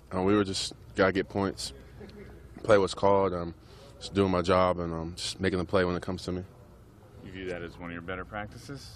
We were just gotta get points, play what's called, just doing my job, and just making the play when it comes to me. You view that as one of your better practices?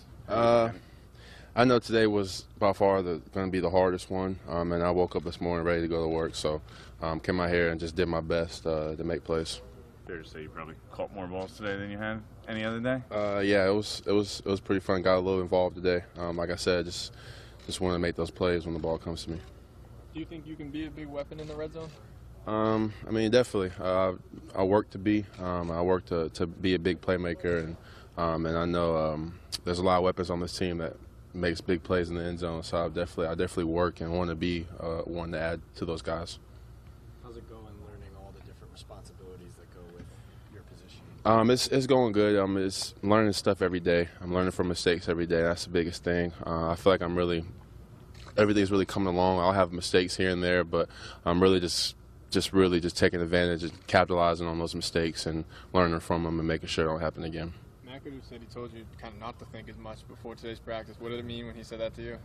I know today was by far going to be the hardest one, and I woke up this morning ready to go to work, so came out here and just did my best to make plays. Fair to say you probably caught more balls today than you had any other day? Yeah, it was pretty fun. Got a little involved today. Like I said, just wanted to make those plays when the ball comes to me. Do you think you can be a big weapon in the red zone? I mean, definitely. I work to be. I work to be a big playmaker, and I know there's a lot of weapons on this team that makes big plays in the end zone. So I definitely work and want to be one to add to those guys. How's it going, learning all the different responsibilities that go with your position? It's going good. It's learning stuff every day. I'm learning from mistakes every day. That's the biggest thing. I feel like everything's really coming along. I'll have mistakes here and there, but I'm really just taking advantage and capitalizing on those mistakes and learning from them and making sure it don't happen again. McAdoo said he told you kind of not to think as much before today's practice. What did it mean when he said that to you?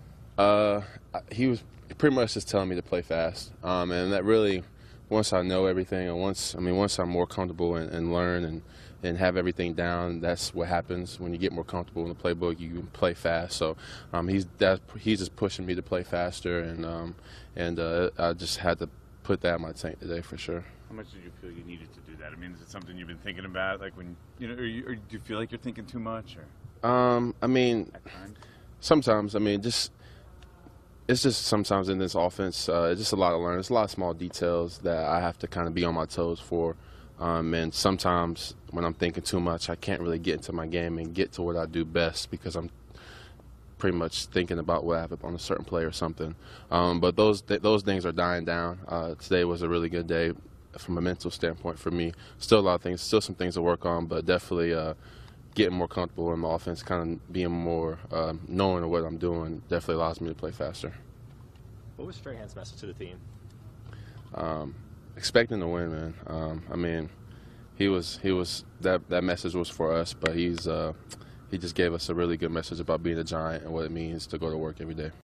He was pretty much just telling me to play fast, and that really, once I know everything, and once I'm more comfortable and learn and have everything down, that's what happens when you get more comfortable in the playbook. You can play fast. So he's just pushing me to play faster, and I just had to put that in my tank today for sure. How much did you feel you needed to do that? I mean, is it something you've been thinking about, like when or do you feel like you're thinking too much, or? I mean, At times? sometimes. I mean, it's just sometimes in this offense, it's just a lot of learning. It's a lot of small details that I have to kind of be on my toes for. And sometimes when I'm thinking too much, I can't really get into my game and get to what I do best because I'm pretty much thinking about what I have on a certain play or something. But those things are dying down. Today was a really good day from a mental standpoint for me. Still a lot of things, still some things to work on, but definitely getting more comfortable in the offense, kind of being more knowing what I'm doing definitely allows me to play faster. What was Strahan's message to the team? Expecting to win, man. I mean, he was that message was for us, but he just gave us a really good message about being a Giant and what it means to go to work every day.